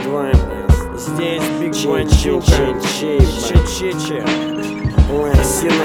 Биг-бой, здесь Биг-бой, Че-че-че, лосины.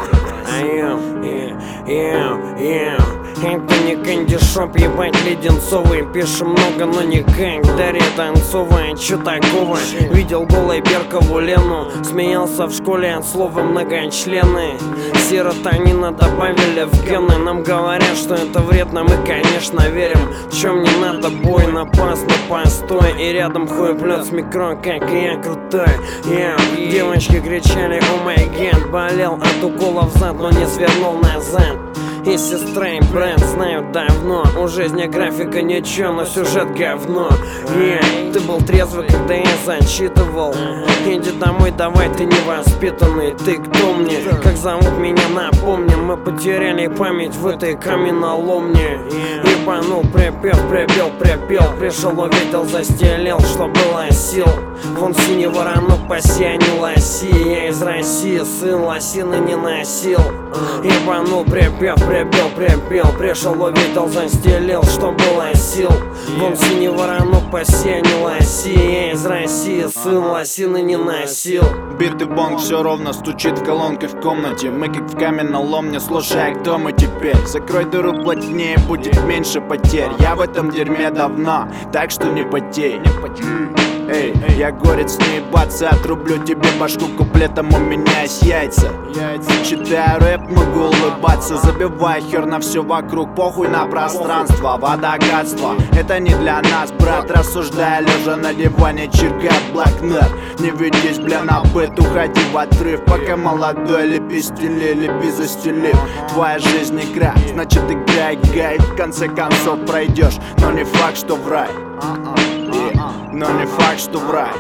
Это не кандишоп, ебать леденцовый. Пишем много, но не как Дарья Танцовая. Чё такого? Видел голой Беркову Лену. Смеялся в школе от слова многочлены. Серотонина добавили в гены. Нам говорят, что это вредно, мы конечно верим. Чем не надо бой, напас на постой. И рядом хуеплет с микро, как я крутой. Девочки кричали, о май гад. Болел от укола в зад, но не свернул назад. И сестра, и брат знают давно. У жизни графика ничего, но сюжет говно. Ты был трезвый, когда я зачитывал. Иди домой, давай, ты невоспитанный. Ты кто мне? Как зовут меня, напомни. Мы потеряли память в этой каменоломне. Ебанул припев, прибил, припел. Пришел, увидел, застелил, что было сил. Вон синий воронок посеянил оси. Я из России, сын лосины не носил. Ебанул припев, прибил, припел. Пришел, увидел, застелил, что было сил. Вон синий воронок посеянил оси. Я из России, сын лосины не носил. Битый бонг все ровно стучит в колонке в комнате. Мы как в каменоломне, слушай, кто мы теперь. Закрой дыру плотнее, будет меньше потерь. Я в этом дерьме давно, так что не потей. Эй, я горец, не ебаться, отрублю тебе башку куплетом, у меня есть яйца. Читаю рэп, могу улыбаться, забивая хер на все вокруг, похуй на пространство, водогадство. Это не для нас, брат, рассуждая лежа на диване, чиркая блокнот. Не ведись, бля, на быт, уходи в отрыв, пока молодой, лепи стили, лепи застелив. Твоя жизнь игра, значит играй, гай, в конце концов пройдешь, но не факт, что в рай. Но не факт, что в рай.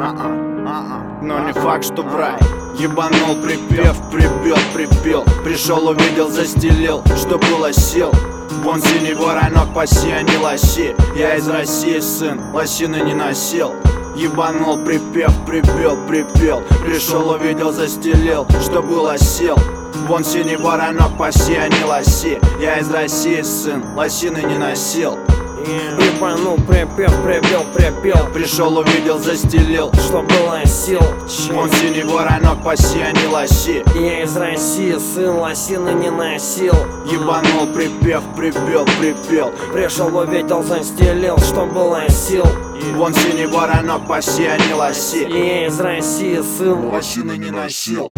Но не факт, что в рай. Ебанул припев, прибил, припил. Пришел, увидел, застелил, что было сил. Вон синий воронок посеянил оси. Я из России, сын, лосины не носил. Ебанул припев, прибил, припел. Пришел, увидел, застелил, что было сил. Вон синий воронок посеянил оси. Я из России, сын, лосины не носил. Ебанул припев, прибил, припел. Пришел, увидел, застелил, что было сил. Вон синий воронок посеянил оси. Я из России, сын лосины не носил. Ебанул припев, прибил, припел. Пришел, увидел, застелил, что было сил. Вон синий воронок посеянил оси. Я из России, сын лосины не носил.